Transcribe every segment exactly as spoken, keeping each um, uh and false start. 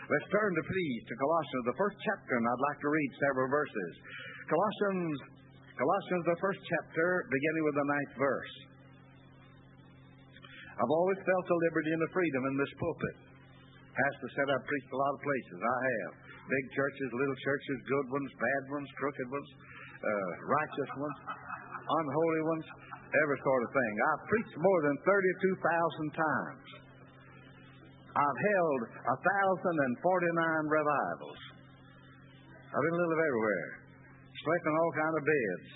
Let's turn to, please, to Colossians, the first chapter, and I'd like to read several verses. Colossians, Colossians, the first chapter, beginning with the ninth verse. I've always felt the liberty and the freedom in this pulpit. Pastor said I've preached a lot of places. I have. Big churches, little churches, good ones, bad ones, crooked ones, uh, righteous ones, unholy ones, every sort of thing. I've preached more than thirty-two thousand times. I've held one thousand forty-nine revivals. I've been a little of everywhere. Slept in all kind of beds.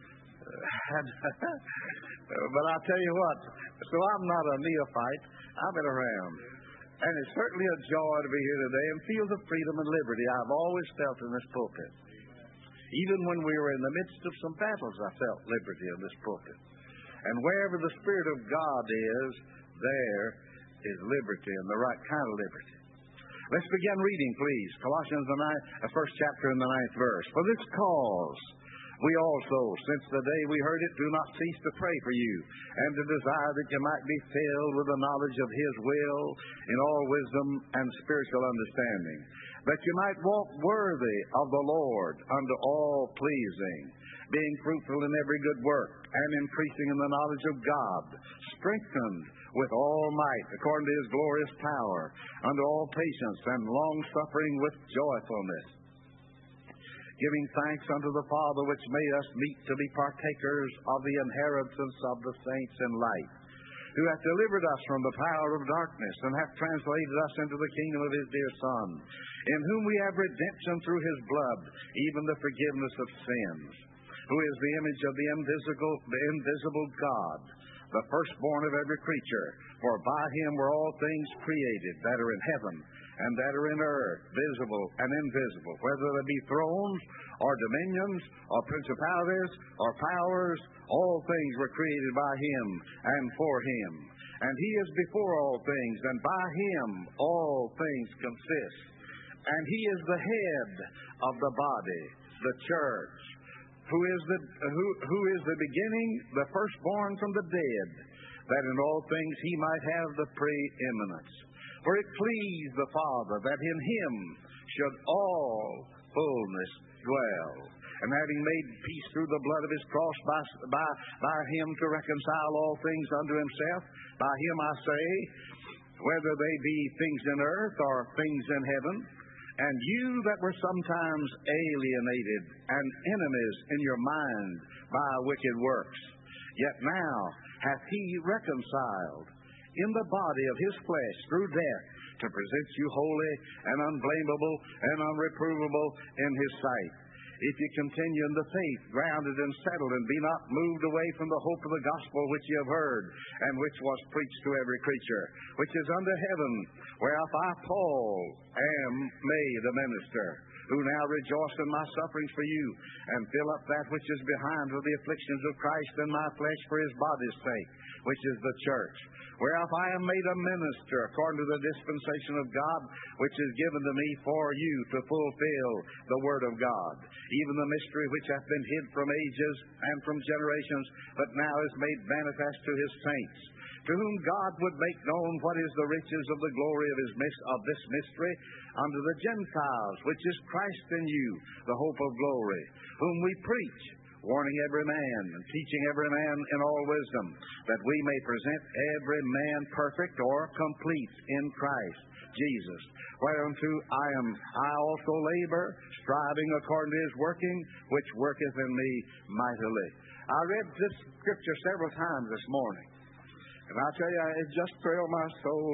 But I'll tell you what, so I'm not a neophyte. I've been around. And it's certainly a joy to be here today and feel the freedom and liberty I've always felt in this pulpit. Even when we were in the midst of some battles, I felt liberty in this pulpit. And wherever the Spirit of God is, there is liberty, and the right kind of liberty. Let's begin reading, please. Colossians, the ninth, uh, first chapter and the ninth verse. For this cause we also, since the day we heard it, do not cease to pray for you, and to desire that you might be filled with the knowledge of His will in all wisdom and spiritual understanding, that you might walk worthy of the Lord unto all pleasing, being fruitful in every good work, and increasing in the knowledge of God, strengthened with all might, according to His glorious power, unto all patience and long-suffering with joyfulness, giving thanks unto the Father which made us meet to be partakers of the inheritance of the saints in light, who hath delivered us from the power of darkness, and hath translated us into the kingdom of His dear Son, in whom we have redemption through His blood, even the forgiveness of sins, who is the image of the invisible, the invisible God, the firstborn of every creature. For by Him were all things created, that are in heaven and that are in earth, visible and invisible, whether they be thrones or dominions or principalities or powers. All things were created by Him and for Him. And He is before all things, and by Him all things consist. And He is the head of the body, the church, who is the who who is the beginning, the firstborn from the dead, that in all things He might have the preeminence. For it pleased the Father that in Him should all fullness dwell, and having made peace through the blood of His cross, by by by Him to reconcile all things unto Himself. By Him I say, whether they be things in earth or things in heaven. And you that were sometimes alienated and enemies in your mind by wicked works, yet now hath He reconciled in the body of His flesh through death, to present you holy and unblameable and unreprovable in His sight. If you continue in the faith, grounded and settled, and be not moved away from the hope of the gospel which ye have heard, and which was preached to every creature, which is under heaven, whereof I, Paul, am made a minister, who now rejoice in my sufferings for you, and fill up that which is behind with the afflictions of Christ in my flesh for His body's sake, which is the church, whereof I am made a minister according to the dispensation of God, which is given to me for you to fulfill the word of God, even the mystery which hath been hid from ages and from generations, but now is made manifest to His saints, to whom God would make known what is the riches of the glory of His of this mystery unto the Gentiles, which is Christ in you, the hope of glory, whom we preach, warning every man and teaching every man in all wisdom, that we may present every man perfect or complete in Christ Jesus, whereunto I am I also labor, striving according to His working, which worketh in me mightily. I read this scripture several times this morning, and I tell you, it just thrilled my soul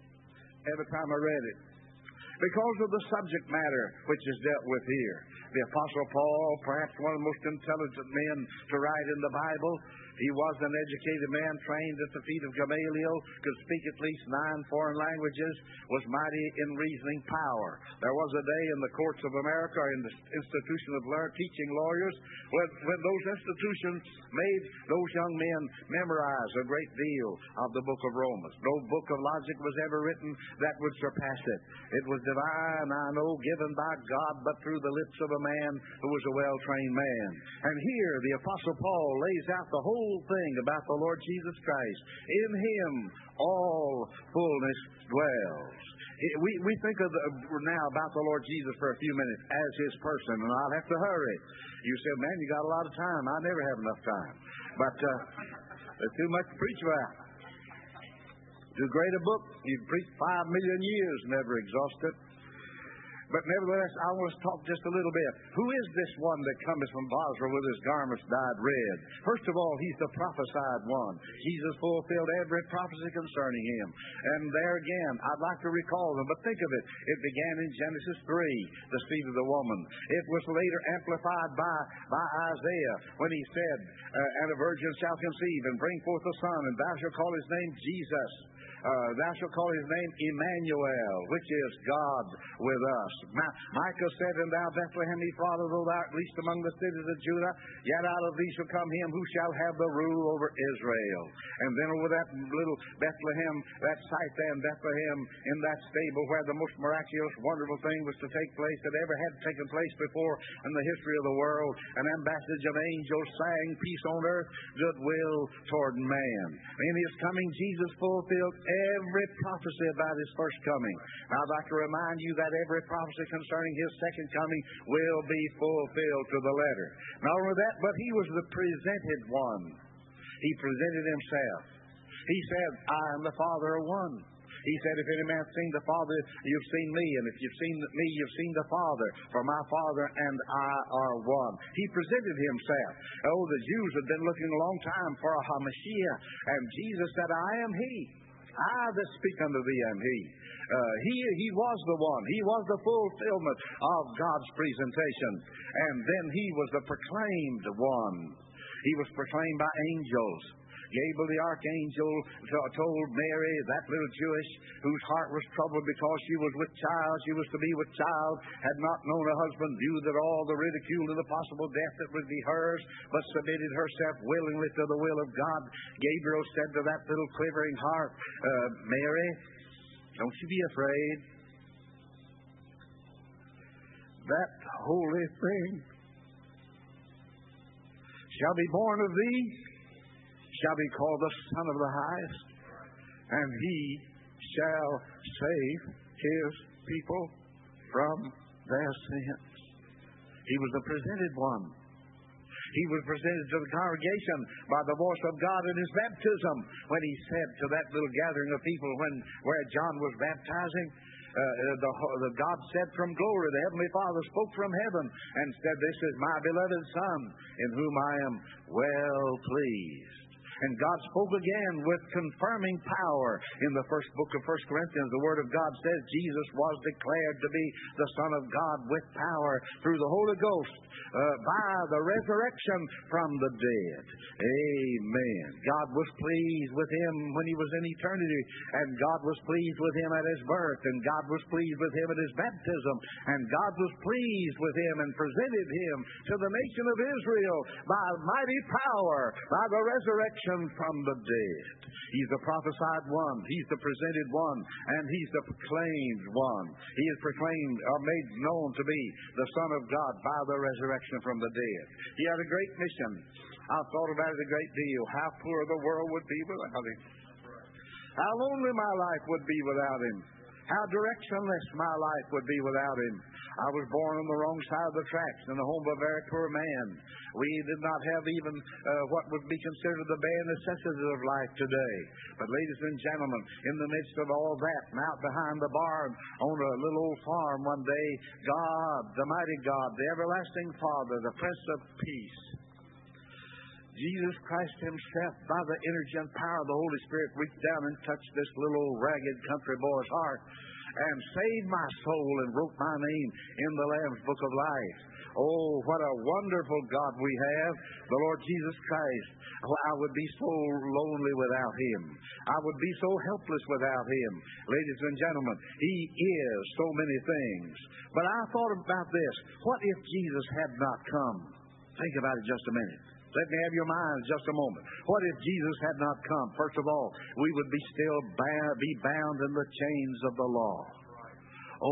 every time I read it, because of the subject matter which is dealt with here. The Apostle Paul, perhaps one of the most intelligent men to write in the Bible, he was an educated man, trained at the feet of Gamaliel, could speak at least nine foreign languages, was mighty in reasoning power. There was a day in the courts of America, in the institution of learn, teaching lawyers, when, when those institutions made those young men memorize a great deal of the book of Romans. No book of logic was ever written that would surpass it. It was divine, I know, given by God, but through the lips of a man who was a well-trained man. And here the Apostle Paul lays out the whole whole thing about the Lord Jesus Christ. In Him all fullness dwells. We, we think of the, now about the Lord Jesus for a few minutes as His person, and I'll have to hurry. You said, man, you got a lot of time. I never have enough time. But uh, there's too much to preach about. Too great a book. You've preached five million years, never exhaust it. But nevertheless, I want to talk just a little bit. Who is this one that cometh from Basra with his garments dyed red? First of all, he's the prophesied one. Jesus fulfilled every prophecy concerning him. And there again, I'd like to recall them, but think of it. It began in Genesis three, the seed of the woman. It was later amplified by, by Isaiah when he said, uh, and a virgin shall conceive and bring forth a son, and thou shalt call his name Jesus. Uh, thou shalt call his name Emmanuel, which is God with us. Ma- Micah said, and thou Bethlehem Ephrathah, though thou art least among the cities of Judah, yet out of thee shall come him who shall have the rule over Israel. And then over that little Bethlehem, that site there in Bethlehem, in that stable where the most miraculous, wonderful thing was to take place that ever had taken place before in the history of the world, an ambassage of angels sang, peace on earth, goodwill toward man. In his coming, Jesus fulfilled every prophecy about his first coming. Now, I'd like to remind you that every prophecy concerning his second coming will be fulfilled to the letter. Not only that, but he was the presented one. He presented himself. He said, I and the Father are one. He said, if any man seen the Father, you've seen me. And if you've seen me, you've seen the Father. For my Father and I are one. He presented himself. Oh, the Jews had been looking a long time for a HaMashiach. And Jesus said, I am he. I that speak unto thee am he. Uh, he. He was the one. He was the fulfillment of God's presentation. And then he was the proclaimed one. He was proclaimed by angels. Gabriel the archangel told Mary, that little Jewess whose heart was troubled because she was with child, she was to be with child, had not known a husband, knew that all the ridicule and the possible death that would be hers, but submitted herself willingly to the will of God. Gabriel said to that little quivering heart, uh, Mary, don't you be afraid. That holy thing shall be born of thee, shall be called the Son of the Highest, and he shall save his people from their sins. He was the presented one. He was presented to the congregation by the voice of God in his baptism when he said to that little gathering of people when where John was baptizing, uh, the, the God said from glory, the Heavenly Father spoke from heaven and said, this is my beloved Son in whom I am well pleased. And God spoke again with confirming power. In the first book of First Corinthians, the Word of God says Jesus was declared to be the Son of God with power through the Holy Ghost uh, by the resurrection from the dead. Amen. God was pleased with him when he was in eternity, and God was pleased with him at his birth, and God was pleased with him at his baptism, and God was pleased with him and presented him to the nation of Israel by mighty power, by the resurrection from the dead. He's the prophesied one. He's the presented one. And he's the proclaimed one. He is proclaimed or made known to be the Son of God by the resurrection from the dead. He had a great mission. I've thought about it a great deal. How poor the world would be without him. How lonely my life would be without him. How directionless my life would be without him. I was born on the wrong side of the tracks in the home of a very poor man. We did not have even uh, what would be considered the bare necessities of life today. But ladies and gentlemen, in the midst of all that, and out behind the barn on a little old farm one day, God, the mighty God, the everlasting Father, the Prince of Peace, Jesus Christ himself, by the energy and power of the Holy Spirit, reached down and touched this little ragged country boy's heart and saved my soul and wrote my name in the Lamb's Book of Life. Oh, what a wonderful God we have, the Lord Jesus Christ. Oh, I would be so lonely without him. I would be so helpless without him. Ladies and gentlemen, he is so many things. But I thought about this. What if Jesus had not come? Think about it just a minute. Let me have your mind just a moment. What if Jesus had not come? First of all, we would be still bound, be bound in the chains of the law. Oh,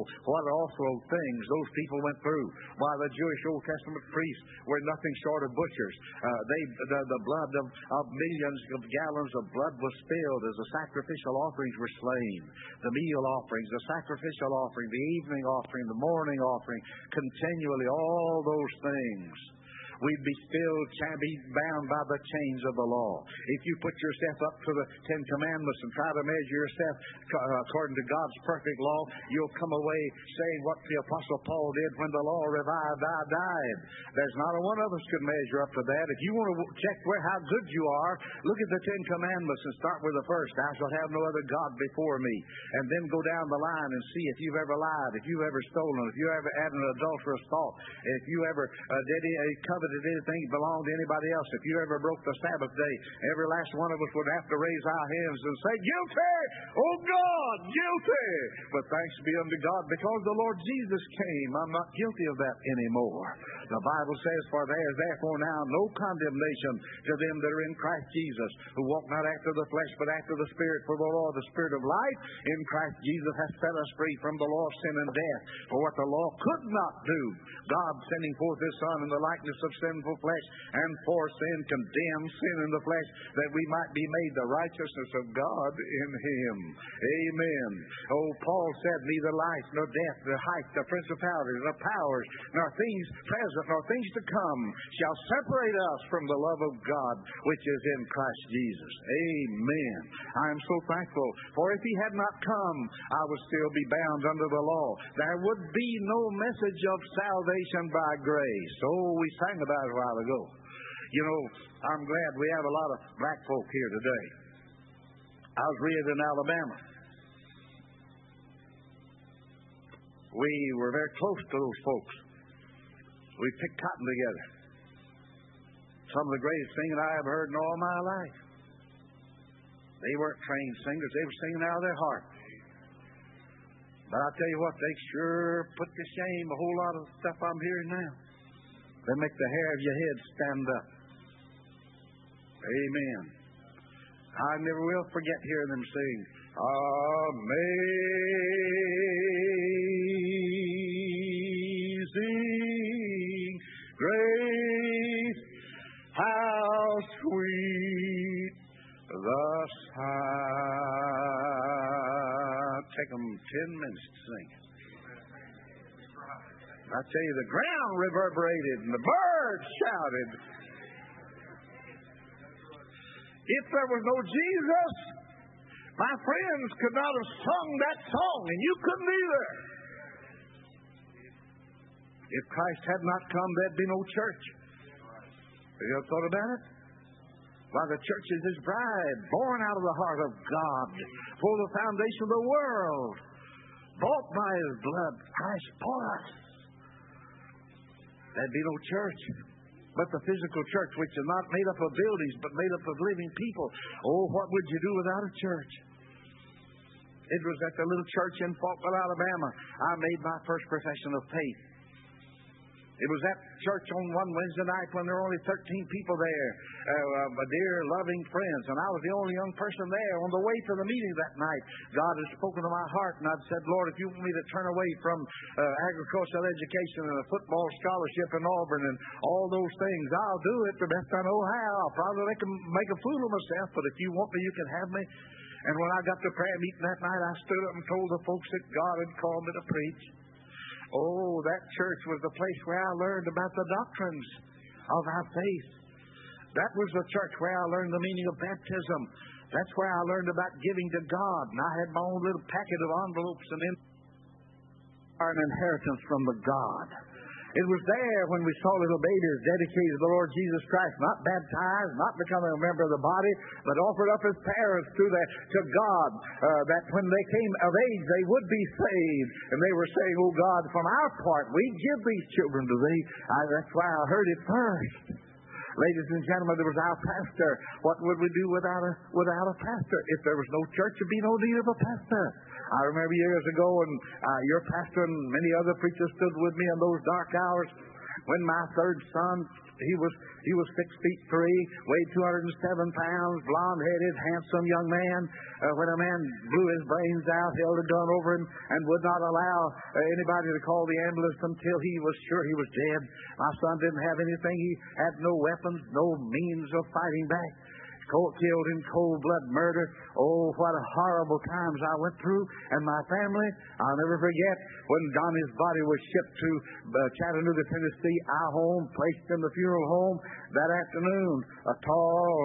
what awful things those people went through. Why, the Jewish Old Testament priests were nothing short of butchers. Uh, they, the, the blood of, of millions of gallons of blood was spilled as the sacrificial offerings were slain. The meal offerings, the sacrificial offering, the evening offering, the morning offering, continually, all those things. We'd be still be bound by the chains of the law. If you put yourself up to the Ten Commandments and try to measure yourself according to God's perfect law, you'll come away saying what the Apostle Paul did when the law revived, I died. There's not a one of us could measure up to that. If you want to check where how good you are, look at the Ten Commandments and start with the first. Thou shalt have no other God before me. And then go down the line and see if you've ever lied, if you've ever stolen, if you ever had an adulterous thought, if you ever uh, did a covet did anything belong to anybody else. If you ever broke the Sabbath day, every last one of us would have to raise our hands and say, guilty! Oh God, guilty! But thanks be unto God, because the Lord Jesus came, I'm not guilty of that anymore. The Bible says, for there is therefore now no condemnation to them that are in Christ Jesus, who walk not after the flesh, but after the Spirit. For the law, the Spirit of life in Christ Jesus, has set us free from the law of sin and death. For what the law could not do, God sending forth His Son in the likeness of sinful flesh, and for sin condemned sin in the flesh, that we might be made the righteousness of God in Him. Amen. Oh, Paul said, neither life nor death, the height, the principalities, the powers, nor things present, nor things to come, shall separate us from the love of God, which is in Christ Jesus. Amen. I am so thankful, for if He had not come, I would still be bound under the law. There would be no message of salvation by grace. Oh, we sang about it a while ago. You know, I'm glad we have a lot of black folk here today. I was reared in Alabama. We were very close to those folks. We picked cotton together. Some of the greatest singing I ever heard in all my life. They weren't trained singers. They were singing out of their heart. But I'll tell you what, they sure put to shame a whole lot of stuff I'm hearing now. They make the hair of your head stand up. Amen. I never will forget hearing them sing, Amazing Grace, how sweet the sound. Take them ten minutes to sing it. I tell you, the ground reverberated and the birds shouted. If there was no Jesus, my friends could not have sung that song, and you couldn't either. If Christ had not come, there'd be no church. Have you ever thought about it? Why, the church is His bride, born out of the heart of God, for the foundation of the world, bought by His blood, Christ for us. There'd be no church. But the physical church, which is not made up of buildings, but made up of living people. Oh, what would you do without a church? It was at the little church in Faulkville, Alabama, I made my first profession of faith. It was at church on one Wednesday night when there were only thirteen people there, uh, my dear, loving friends, and I was the only young person there. On the way to the meeting that night, God had spoken to my heart, and I'd said, Lord, if you want me to turn away from uh, agricultural education and a football scholarship in Auburn and all those things, I'll do it the best I know how. I'll probably make a, make a fool of myself, but if you want me, you can have me. And when I got to prayer meeting that night, I stood up and told the folks that God had called me to preach. Oh, that church was the place where I learned about the doctrines of our faith. That was the church where I learned the meaning of baptism. That's where I learned about giving to God. And I had my own little packet of envelopes and in an inheritance from the God. It was there when we saw little babies dedicated to the Lord Jesus Christ, not baptized, not becoming a member of the body, but offered up as parents to, the, to God, uh, that when they came of age, they would be saved. And they were saying, oh God, from our part, we give these children to Thee. I, that's why I heard it first. Ladies and gentlemen, there was our pastor. What would we do without a, without a pastor? If there was no church, there'd be no need of a pastor. I remember years ago, and uh, your pastor and many other preachers stood with me in those dark hours. When my third son, he was he was six feet three, weighed two hundred seven pounds, blonde-headed, handsome young man. Uh, when a man blew his brains out, held a gun over him, and would not allow uh, anybody to call the ambulance until he was sure he was dead. My son didn't have anything. He had no weapons, no means of fighting back. Cold, killed in cold blood murder. Oh, what a horrible times I went through. And my family, I'll never forget when Donnie's body was shipped to uh, Chattanooga, Tennessee, our home, placed in the funeral home that afternoon. A tall,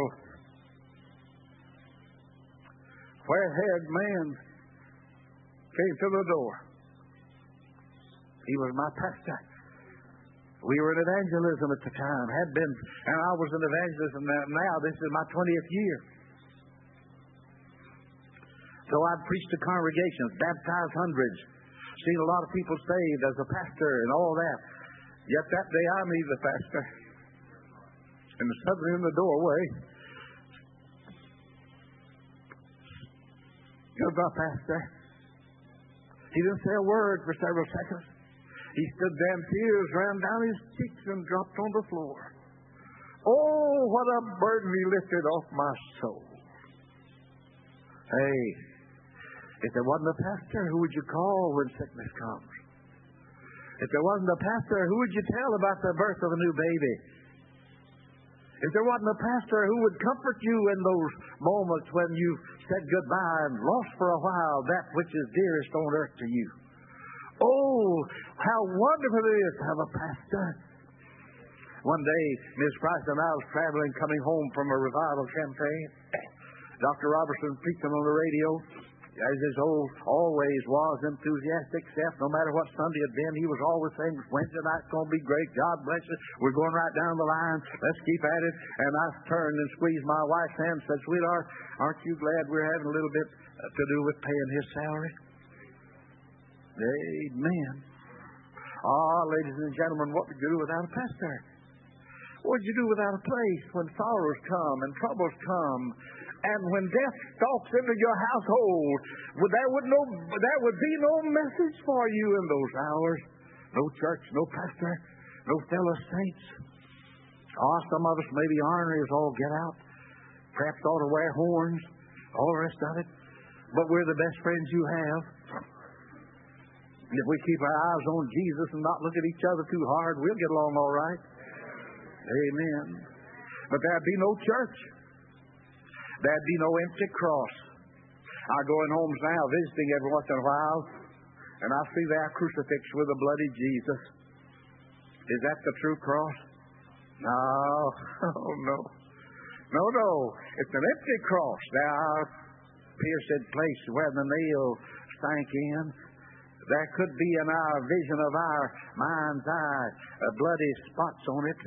fair-haired man came to the door. He was my pastor. We were in evangelism at the time, had been, and I was in evangelism now. This is my twentieth year. So I've preached to congregations, baptized hundreds, seen a lot of people saved as a pastor and all that. Yet that day I meet the pastor. And suddenly in the doorway, here's our pastor. He didn't say a word for several seconds. He stood there and tears ran down his cheeks and dropped on the floor. Oh, what a burden he lifted off my soul. Hey, if there wasn't a pastor, who would you call when sickness comes? If there wasn't a pastor, who would you tell about the birth of a new baby? If there wasn't a pastor, who would comfort you in those moments when you said goodbye and lost for a while that which is dearest on earth to you? Oh, how wonderful it is to have a pastor. One day, Miss Price and I was traveling, coming home from a revival campaign. Doctor Robertson preaching on the radio, as his old always was, enthusiastic self. No matter what Sunday had been, he was always saying, Wednesday night's going to be great. God bless you. We're going right down the line. Let's keep at it. And I turned and squeezed my wife's hand and said, sweetheart, aren't you glad we're having a little bit to do with paying his salary? Amen. Ah, ladies and gentlemen, what would you do without a pastor? What would you do without a place when sorrows come and troubles come, and when death stalks into your household? Would there would no there would be no message for you in those hours. No church, no pastor, no fellow saints. Ah, some of us may be ornery as all get out. Perhaps ought to wear horns, all the rest of it. But we're the best friends you have. If we keep our eyes on Jesus and not look at each other too hard, we'll get along all right. Amen. But there'd be no church. There'd be no empty cross. I go in homes now visiting every once in a while, and I see there a crucifix with a bloody Jesus. Is that the true cross? No. Oh, no. No, no. It's an empty cross. There are pierced places where the nail sank in. There could be in our vision of our mind's eye uh, bloody spots on it.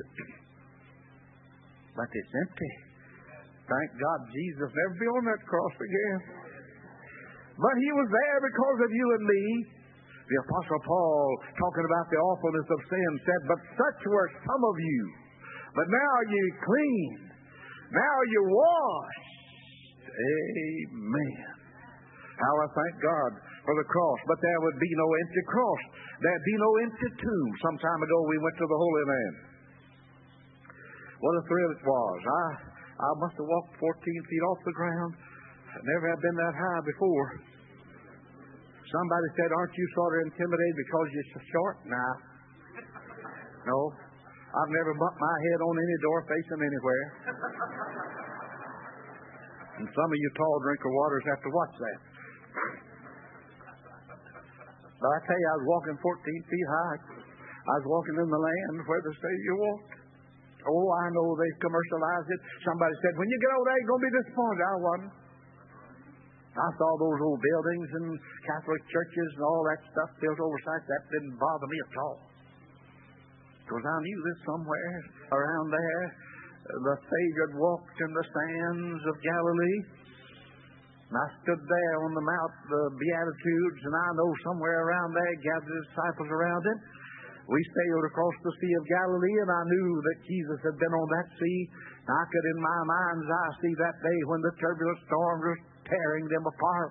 But it's empty. Thank God Jesus never be on that cross again. But he was there because of you and me. The Apostle Paul, talking about the awfulness of sin, said, but such were some of you. But now you're clean. Now you're washed. Amen. How I thank God for the cross. But there would be no empty cross. There'd be no empty tomb. Some time ago we went to the Holy Land. What a thrill it was. I, I must have walked fourteen feet off the ground. I never have been that high before. Somebody said, aren't you sort of intimidated because you're so short? Nah. No. I've never bumped my head on any door facing anywhere. And some of you tall drinker waters have to watch that. But I tell you, I was walking fourteen feet high. I was walking in the land where the Savior walked. Oh, I know they commercialized it. Somebody said, when you get over there, you're going to be disappointed. I wasn't. I saw those old buildings and Catholic churches and all that stuff built oversight. That didn't bother me at all. Because I knew that somewhere around there, the Savior walked in the sands of Galilee. And I stood there on the Mount, the Beatitudes, and I know somewhere around there, gathered the disciples around it. We sailed across the Sea of Galilee, and I knew that Jesus had been on that sea. And I could, in my mind's eye, see that day when the turbulent storm was tearing them apart.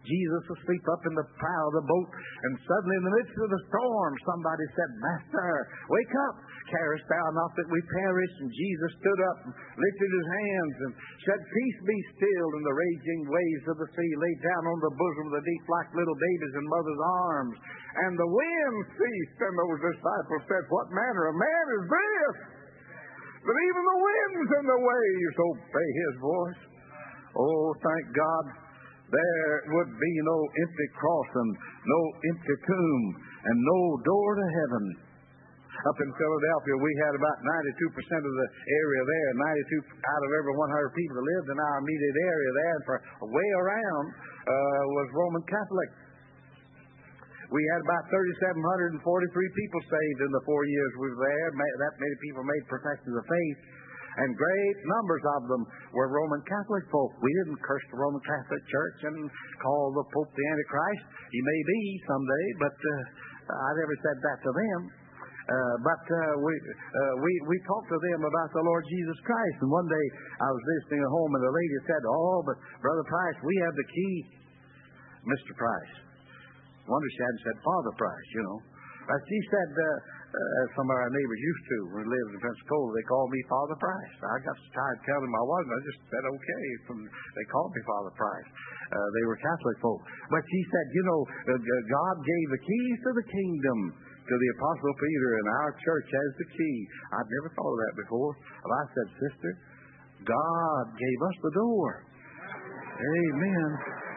Jesus asleep up in the prow of the boat, and suddenly in the midst of the storm, somebody said, Master, wake up. Carest thou not that we perish? And Jesus stood up and lifted his hands and said, Peace be still. And the raging waves of the sea laid down on the bosom of the deep like little babies in mother's arms. And the wind ceased, and those disciples said, What manner of man is this? But even the winds and the waves obey his voice. Oh, thank God, there would be no empty cross and no empty tomb and no door to heaven. Up in Philadelphia, we had about ninety-two percent of the area there. ninety-two out of every one hundred people that lived in our immediate area there, and for way around, uh, was Roman Catholic. We had about three thousand seven hundred forty-three people saved in the four years we were there. That many people made professions of faith, and great numbers of them were Roman Catholic folk. We didn't curse the Roman Catholic Church and call the Pope the Antichrist. He may be someday, but uh, I never said that to them. Uh, but uh, we, uh, we we talked to them about the Lord Jesus Christ. And one day I was visiting at home, and the lady said, Oh, but Brother Price, we have the key. Mister Price. Wonder she hadn't said Father Price, you know. But she said, uh, uh, some of our neighbors used to, when we lived in Pensacola, they called me Father Price. I got tired of telling them I wasn't. I just said, okay. From, they called me Father Price. Uh, they were Catholic folk. But she said, you know, uh, God gave the keys to the kingdom to the Apostle Peter, and our church has the key. I'd never thought of that before. Well, I said, Sister, God gave us the door. Amen.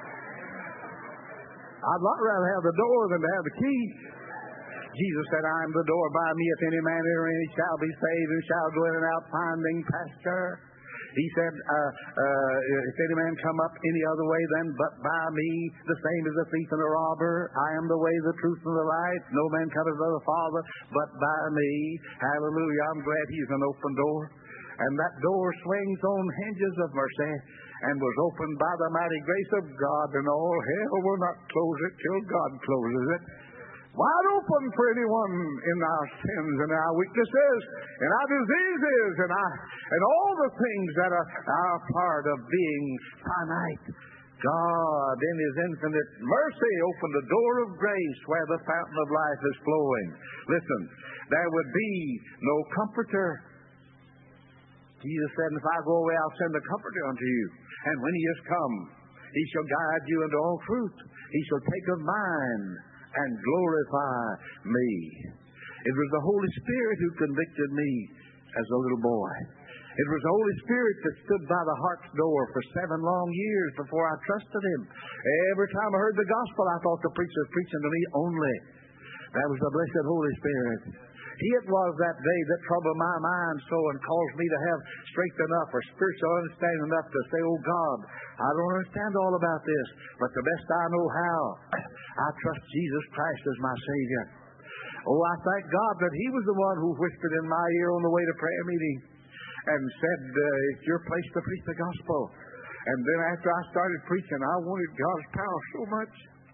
I'd lot rather have the door than to have the key. Jesus said, I am the door. By me, if any man enter in, he shall be saved and shall go in and out finding pasture. He said, uh, uh, if any man come up any other way than but by me, the same as a thief and a robber. I am the way, the truth, and the life. No man cometh to the Father but by me. Hallelujah. I'm glad he's an open door. And that door swings on hinges of mercy and was opened by the mighty grace of God, and all hell will not close it till God closes it. Wide open for anyone in our sins and our weaknesses and our diseases and our, and all the things that are, are part of being finite. God, in his infinite mercy, opened the door of grace where the fountain of life is flowing. Listen, there would be no comforter. Jesus said, if I go away, I'll send a comforter unto you. And when he is come, he shall guide you into all truth. He shall take of mine and glorify me. It was the Holy Spirit who convicted me as a little boy. It was the Holy Spirit that stood by the heart's door for seven long years before I trusted him. Every time I heard the gospel, I thought the preacher was preaching to me only. That was the blessed Holy Spirit. He it was that day that troubled my mind so and caused me to have strength enough or spiritual understanding enough to say, oh God, I don't understand all about this, but the best I know how, I trust Jesus Christ as my Savior. Oh, I thank God that he was the one who whispered in my ear on the way to prayer meeting and said, uh, it's your place to preach the gospel. And then after I started preaching, I wanted God's power so much.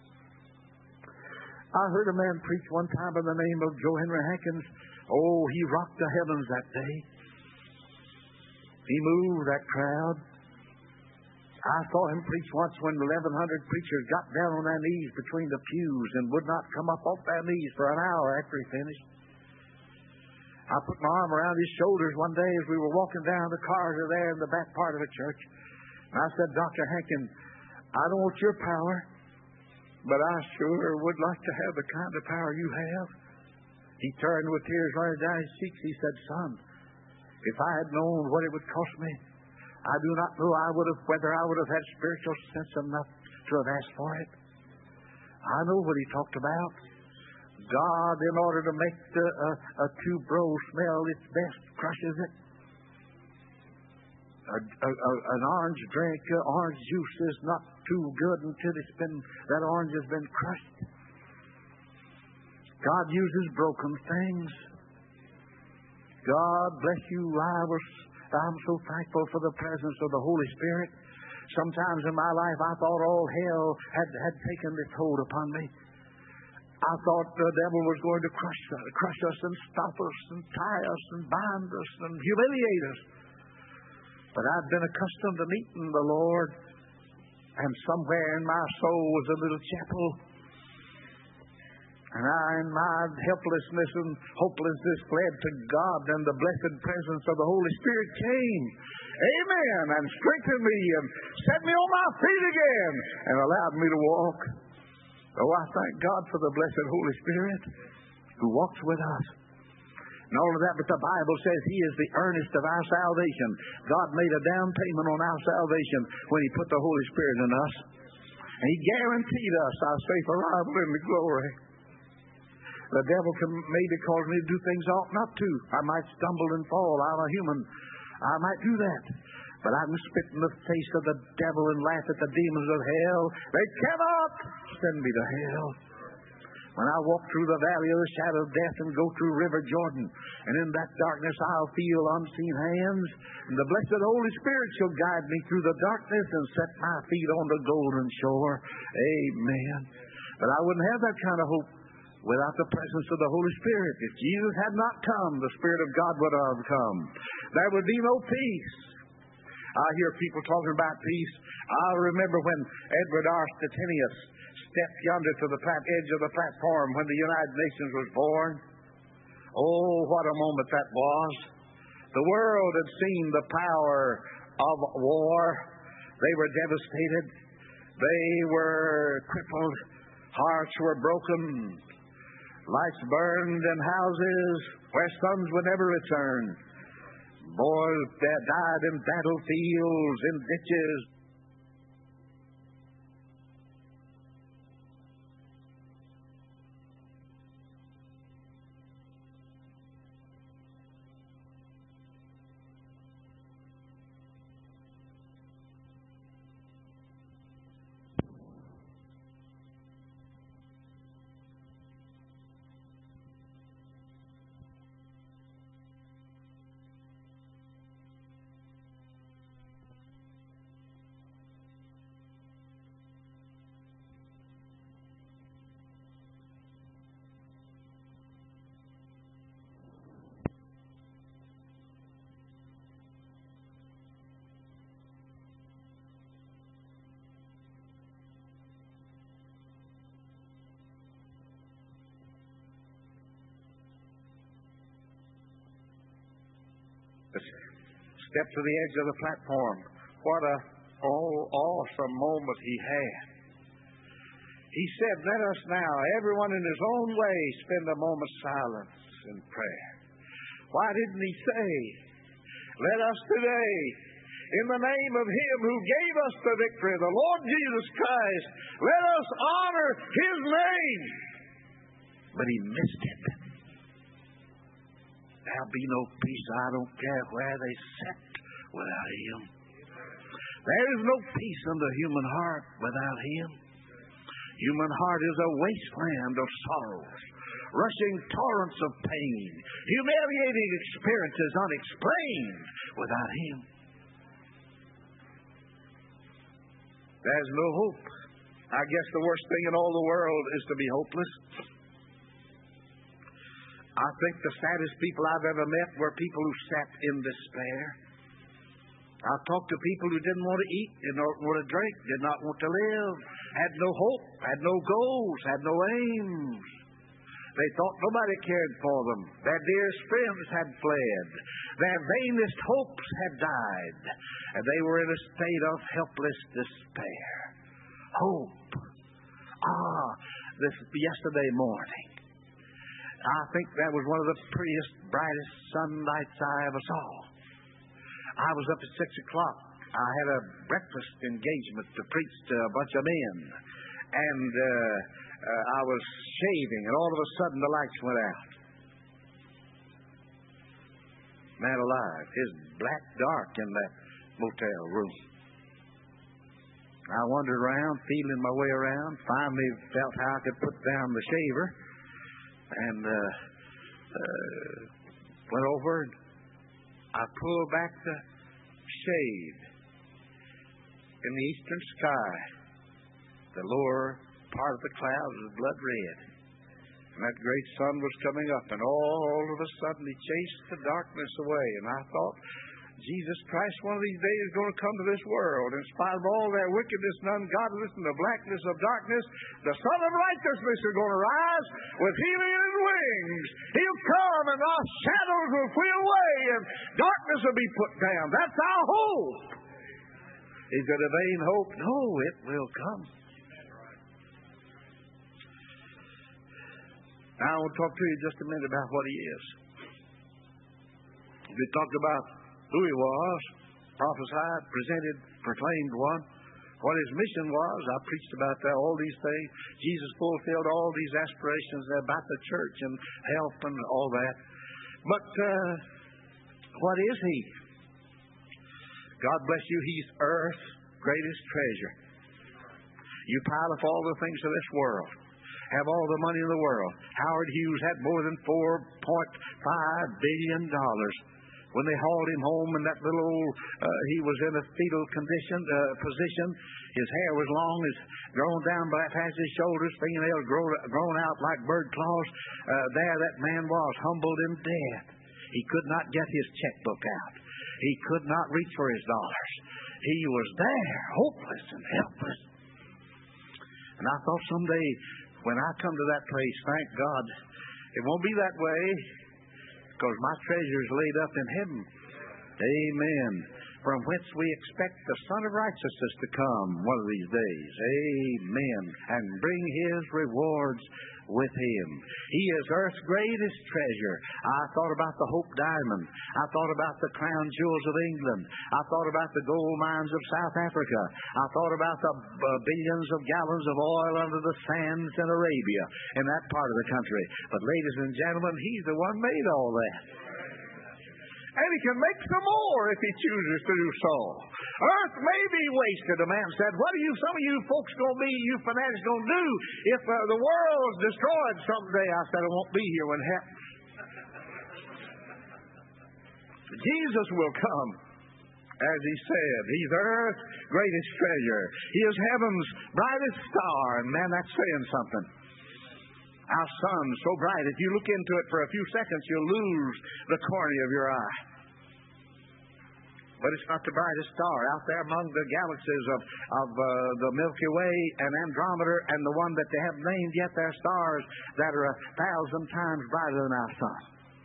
I heard a man preach one time by the name of Joe Henry Hankins. Oh, he rocked the heavens that day. He moved that crowd. I saw him preach once when eleven hundred preachers got down on their knees between the pews and would not come up off their knees for an hour after he finished. I put my arm around his shoulders one day as we were walking down the corridor there in the back part of the church. And I said, Doctor Hankins, I don't want your power, but I sure would like to have the kind of power you have. He turned with tears running down his cheeks. He said, Son, if I had known what it would cost me, I do not know I would have, whether I would have had spiritual sense enough to have asked for it. I know what he talked about. God, in order to make the, uh, a tuberose smell its best, crushes it. A, a, a, an orange drink, uh, orange juice is not too good until it's been, that orange has been crushed. God uses broken things. God bless you. I was, I'm so thankful for the presence of the Holy Spirit. Sometimes in my life I thought all hell had, had taken its hold upon me. I thought the devil was going to crush, crush us and stop us and tie us and bind us and humiliate us. But I've been accustomed to meeting the Lord And somewhere in my soul was a little chapel. And I, in my helplessness and hopelessness, fled to God, and the blessed presence of the Holy Spirit came. Amen. And strengthened me and set me on my feet again and allowed me to walk. Oh, I thank God for the blessed Holy Spirit who walks with us. Not only that, but the Bible says He is the earnest of our salvation. God made a down payment on our salvation when He put the Holy Spirit in us. And He guaranteed us our safe arrival in the glory. The devil can maybe cause me to do things I ought not to. I might stumble and fall. I'm a human. I might do that. But I can spit in the face of the devil and laugh at the demons of hell. They cannot send me to hell. When I walk through the valley of the shadow of death and go through River Jordan, and in that darkness I'll feel unseen hands, and the blessed Holy Spirit shall guide me through the darkness and set my feet on the golden shore. Amen. But I wouldn't have that kind of hope without the presence of the Holy Spirit. If Jesus had not come, the Spirit of God would have come. There would be no peace. I hear people talking about peace. I remember when Edward R. Stettinius stepped yonder to the edge of the platform when the United Nations was born. Oh, what a moment that was. The world had seen the power of war. They were devastated. They were crippled. Hearts were broken. Lights burned in houses where sons would never return. Boys that died in battlefields, in ditches. Stepped to the edge of the platform. What a oh, awesome moment he had. He said, let us now, everyone in his own way, spend a moment's silence in prayer. Why didn't he say, let us today, in the name of Him who gave us the victory, the Lord Jesus Christ, let us honor His name. But he missed it. There'll be no peace, I don't care where they sit, without Him. There is no peace in the human heart without Him. Human heart is a wasteland of sorrows, rushing torrents of pain, humiliating experiences unexplained without Him. There's no hope. I guess the worst thing in all the world is to be hopeless. I think the saddest people I've ever met were people who sat in despair. I've talked to people who didn't want to eat, did not want to drink, did not want to live, had no hope, had no goals, had no aims. They thought nobody cared for them. Their dearest friends had fled. Their vainest hopes had died. And they were in a state of helpless despair. Hope. Ah, this yesterday morning, I think that was one of the prettiest, brightest sunlights I ever saw. I was up at six o'clock. I had a breakfast engagement to preach to a bunch of men. And uh, uh, I was shaving, and all of a sudden the lights went out. Man alive, it's black dark in that motel room. I wandered around, feeling my way around, finally felt how I could put down the shaver, and uh, uh, went over and I pulled back the shade. In the eastern sky, the lower part of the clouds was blood red. And that great sun was coming up, and all of a sudden he chased the darkness away. And I thought, Jesus Christ one of these days is going to come to this world. In spite of all their wickedness and ungodliness and the blackness of darkness, the Son of Righteousness is going to rise with healing in his wings. He'll come and our shadows will flee away and darkness will be put down. That's our hope. Is it a vain hope? No, it will come. Now I want to talk to you just a minute about what he is. We talked about who he was, prophesied, presented, proclaimed one. What his mission was, I preached about that, all these things. Jesus fulfilled all these aspirations about the church and health and all that. But uh, what is he? God bless you, he's earth's greatest treasure. You pile up all the things of this world, have all the money in the world. Howard Hughes had more than four point five billion dollars. When they hauled him home in that little old, uh, he was in a fetal condition, uh, position. His hair was long, his grown down by past his shoulders, fingernails grown, grown out like bird claws. Uh, there that man was, humbled in death. He could not get his checkbook out. He could not reach for his dollars. He was there, hopeless and helpless. And I thought someday, when I come to that place, thank God, it won't be that way, because my treasure is laid up in heaven. Amen. From whence we expect the Son of Righteousness to come one of these days. Amen. And bring his rewards with him. He is earth's greatest treasure. I thought about the Hope Diamond. I thought about the crown jewels of England. I thought about the gold mines of South Africa. I thought about the uh, billions of gallons of oil under the sands in Arabia, in that part of the country. But ladies and gentlemen, he's the one made all that. And he can make some more if he chooses to do so. Earth may be wasted, a man said. What are you, some of you folks going to be, you fanatics going to do if uh, the world's destroyed someday? I said, I won't be here when it happens. Jesus will come, as he said. He's earth's greatest treasure. He is heaven's brightest star. And man, that's saying something. Our sun, so bright, if you look into it for a few seconds, you'll lose the cornea of your eye. But it's not the brightest star. Out there among the galaxies of, of uh, the Milky Way and Andromeda and the one that they haven't named yet, there are stars that are a thousand times brighter than our sun.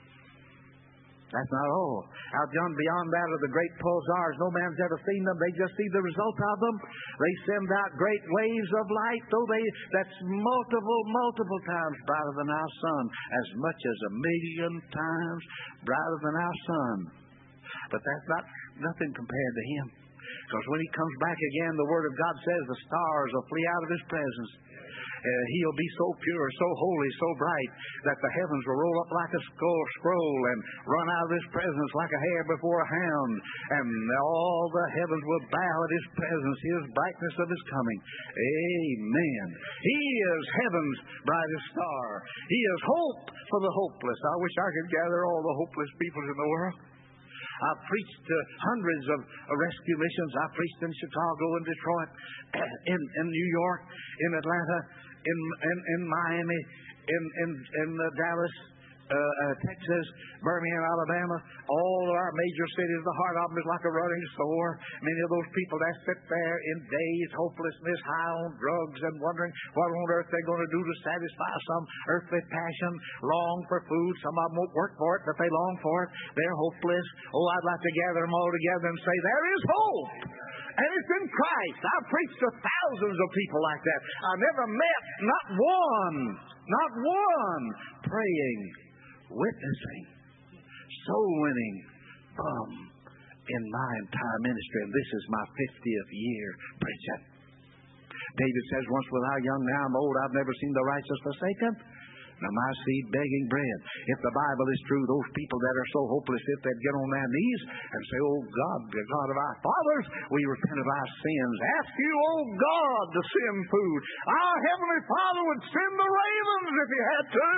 That's not all. Out beyond that are the great pulsars. No man's ever seen them. They just see the result of them. They send out great waves of light, though they that's multiple, multiple times brighter than our sun, as much as a million times brighter than our sun. But that's not nothing compared to him. Because when he comes back again, the Word of God says the stars will flee out of his presence. Uh, he'll be so pure, so holy, so bright that the heavens will roll up like a scroll and run out of his presence like a hare before a hound. And all the heavens will bow at his presence, his brightness of his coming. Amen. He is heaven's brightest star. He is hope for the hopeless. I wish I could gather all the hopeless people in the world. I've preached to hundreds of rescue missions. I've preached in Chicago and Detroit, in, in New York, in Atlanta, in, in, in Miami, in, in, in uh, Dallas, uh, uh, Texas, Birmingham, Alabama, all of our major cities. The heart of them is like a running sore. Many of those people that sit there in dazed hopelessness, high on drugs, and wondering what on earth they're going to do to satisfy some earthly passion, long for food. Some of them won't work for it, but they long for it. They're hopeless. Oh, I'd like to gather them all together and say, there is hope. And it's in Christ. I've preached to thousands of people like that. I've never met not one, not one praying, witnessing, soul-winning bum in my entire ministry. And this is my fiftieth year preaching. David says, once was I young, now I'm old. I've never seen the righteous forsaken, nor my seed begging bread. If the Bible is true, those people that are so hopeless, if they'd get on their knees and say, oh God, the God of our fathers, we repent of our sins. Ask you, oh God, to send food. Our Heavenly Father would send the ravens if he had to.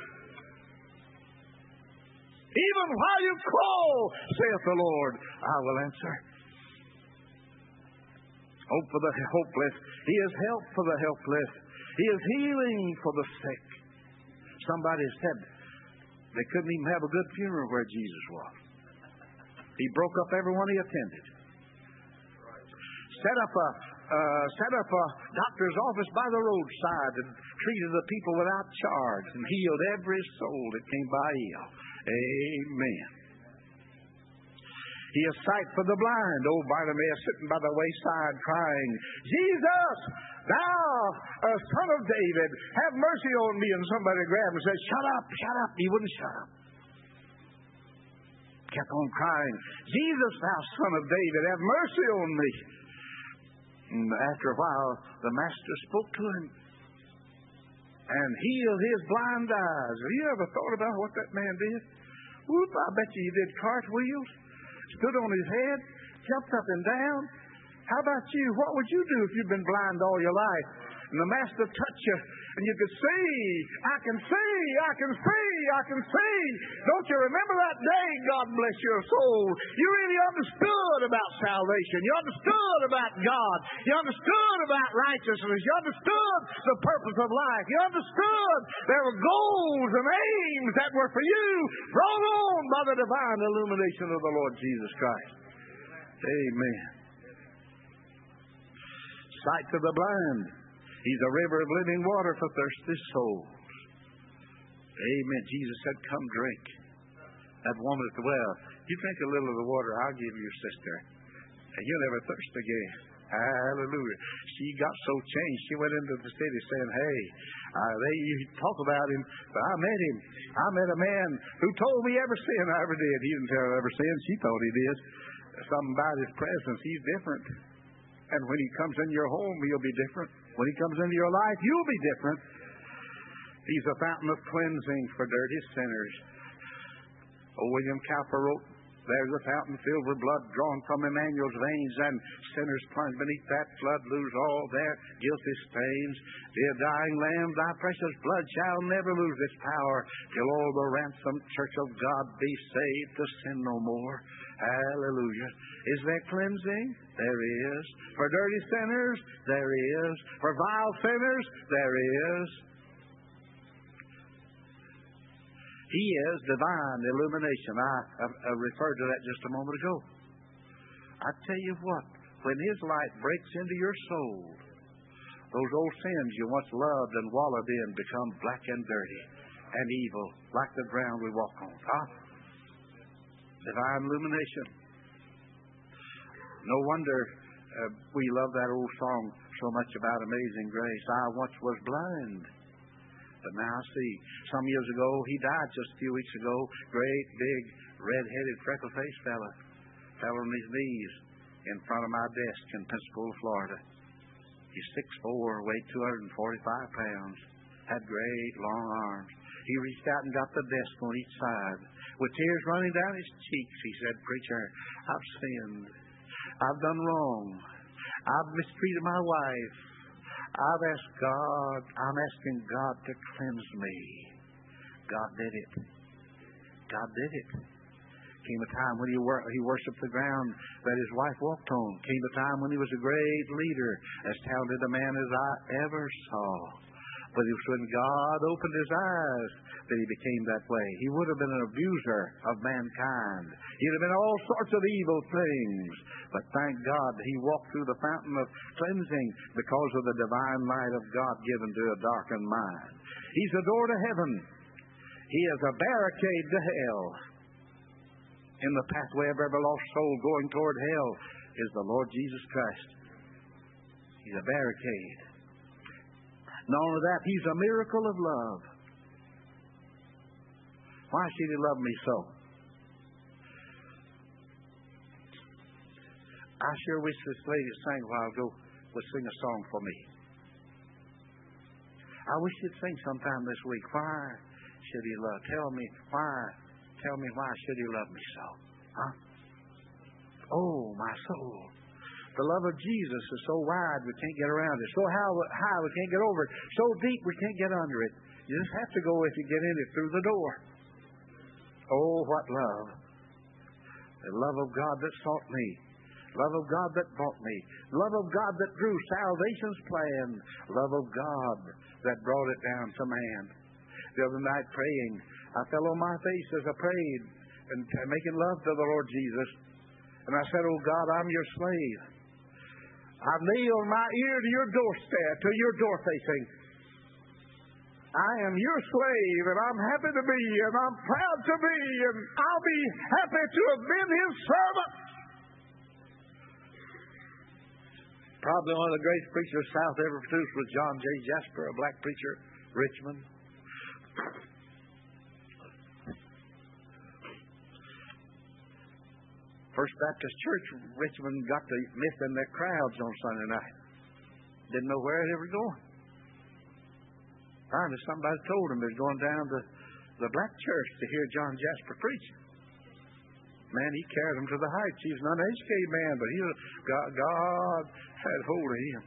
Even while you call, saith the Lord, I will answer. Hope for the hopeless. He is help for the helpless. He is healing for the sick. Somebody said they couldn't even have a good funeral where Jesus was. He broke up everyone he attended. Set up a uh, set up a doctor's office by the roadside and treated the people without charge and healed every soul that came by him. Amen. He is sight for the blind. Old Bartimaeus sitting by the wayside crying, Jesus, thou, a son of David, have mercy on me. And somebody grabbed him and said, shut up, shut up. He wouldn't shut up. Kept on crying, Jesus, thou son of David, have mercy on me. And after a while, the master spoke to him and healed his blind eyes. Have you ever thought about what that man did? Whoop, I bet you he did cartwheels, stood on his head, jumped up and down. How about you? What would you do if you'd been blind all your life? And the master touched you, and you could see. I can see, I can see, I can see. Don't you remember that day, God bless your soul? You really understood about salvation. You understood about God. You understood about righteousness. You understood the purpose of life. You understood there were goals and aims that were for you, brought on by the divine illumination of the Lord Jesus Christ. Amen. Sight to the blind. He's a river of living water for thirsty souls. Amen. Jesus said, come drink. That woman at the well, you drink a little of the water I'll give you, sister, and you'll never thirst again. Hallelujah. She got so changed, she went into the city saying, hey, uh, they you talk about him, but I met him. I met a man who told me every sin I ever did. He didn't tell her every sin. She thought he did. Something about his presence. He's different. And when he comes in your home, he'll be different. When he comes into your life, you'll be different. He's a fountain of cleansing for dirty sinners. Oh, William Cowper wrote, there's a fountain filled with blood drawn from Emmanuel's veins, and sinners plunged beneath that flood lose all their guilty stains. Dear dying Lamb, thy precious blood shall never lose its power, till all the ransomed church of God be saved to sin no more. Hallelujah. Is there cleansing? There is. For dirty sinners? There is. For vile sinners? There is. He is divine illumination. I, I, I referred to that just a moment ago. I tell you what, when His light breaks into your soul, those old sins you once loved and wallowed in become black and dirty and evil, like the ground we walk on. Huh? Divine illumination. No wonder uh, we love that old song so much about Amazing Grace. I once was blind, but now I see. Some years ago, he died just a few weeks ago. Great, big, red-headed, freckle-faced fella. Fell on his knees in front of my desk in Pensacola, Florida. He's six foot four, weighed two hundred forty-five pounds, had great, long arms. He reached out and got the desk on each side. With tears running down his cheeks, he said, Preacher, I've sinned. I've done wrong. I've mistreated my wife. I've asked God, I'm asking God to cleanse me. God did it. God did it. Came a time when he, wor- he worshiped the ground that his wife walked on. Came a time when he was a great leader, as talented a man as I ever saw. But it was when God opened his eyes that he became that way. He would have been an abuser of mankind. He'd have been all sorts of evil things. But thank God he walked through the fountain of cleansing because of the divine light of God given to a darkened mind. He's a door to heaven. He is a barricade to hell. In the pathway of every lost soul going toward hell is the Lord Jesus Christ. He's a barricade. Not only that, he's a miracle of love. Why should he love me so? I sure wish this lady sang a while ago would sing a song for me. I wish she'd sing sometime this week. Why should he love? Tell me why. Tell me why should he love me so? Huh? Oh, my soul. The love of Jesus is so wide we can't get around it. So high we can't get over it. So deep we can't get under it. You just have to go if you get in it through the door. Oh, what love. The love of God that sought me. Love of God that bought me. Love of God that drew salvation's plan. Love of God that brought it down to man. The other night praying, I fell on my face as I prayed and making love to the Lord Jesus. And I said, oh God, I'm your slave. I nailed my ear to your doorstep, to your door facing. I am your slave, and I'm happy to be, and I'm proud to be, and I'll be happy to have been his servant. Probably one of the greatest preachers South ever produced was John J. Jasper, a black preacher, Richmond. First Baptist Church, Richmond, got to missing their crowds on Sunday night. Didn't know where they were going. Finally, somebody told them they were going down to the black church to hear John Jasper preaching. Man, he carried them to the heights. He was an uneducated man, but he was, God, God had hold of him.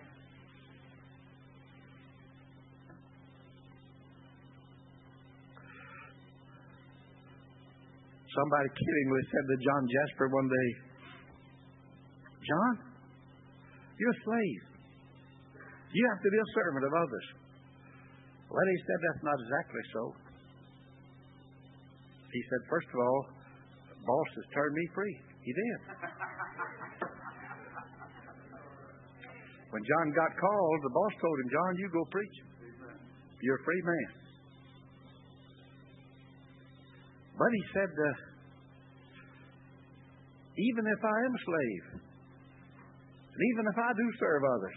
Somebody kiddingly said to John Jasper one day, John, you're a slave. You have to be a servant of others. Well, he said that's not exactly so. He said, first of all, the boss has turned me free. He did. When John got called, the boss told him, John, you go preach. You're a free man. But he said, uh, even if I am a slave, and even if I do serve others,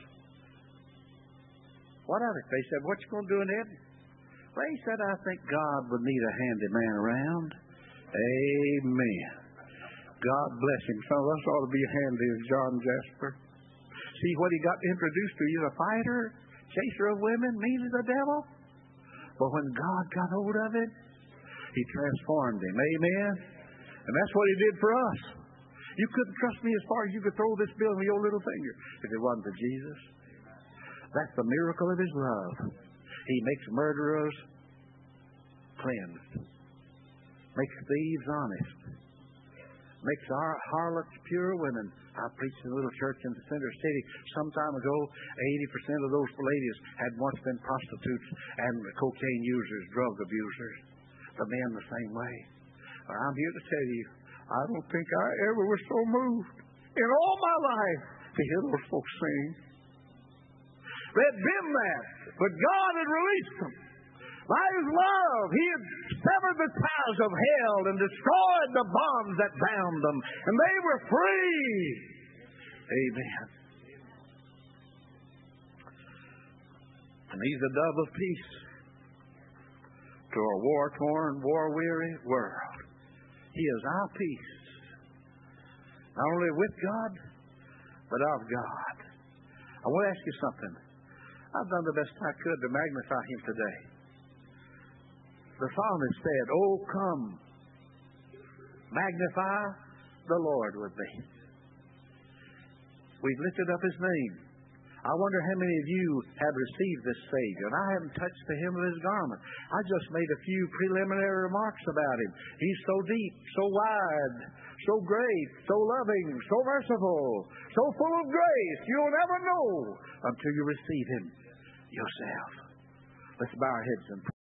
what of it? They said, what you going to do in heaven? Well, he said, I think God would need a handy man around. Amen. God bless him. Some of us ought to be handy as John Jasper. See what he got introduced to. He's a fighter, chaser of women, mean as the devil. But when God got hold of him, he transformed him. Amen. And that's what he did for us. You couldn't trust me as far as you could throw this bill with your little finger if it wasn't for Jesus. That's the miracle of his love. He makes murderers cleansed. Makes thieves honest. Makes our harlots pure women. I preached in a little church in the center city some time ago. eighty percent of those ladies had once been prostitutes and cocaine users, drug abusers. The men the same way. Well, I'm here to tell you, I don't think I ever was so moved in all my life to hear those folks sing. They'd been there, but God had released them. By his love, he had severed the ties of hell and destroyed the bonds that bound them, and they were free. Amen. And he's the dove of peace to a war-torn, war-weary world. He is our peace, not only with God, but of God. I want to ask you something. I've done the best I could to magnify him today. The psalmist said, oh, come, magnify the Lord with me. We've lifted up his name. I wonder how many of you have received this Savior. And I haven't touched the hem of his garment. I just made a few preliminary remarks about him. He's so deep, so wide, so great, so loving, so merciful, so full of grace. You'll never know until you receive him yourself. Let's bow our heads and pray.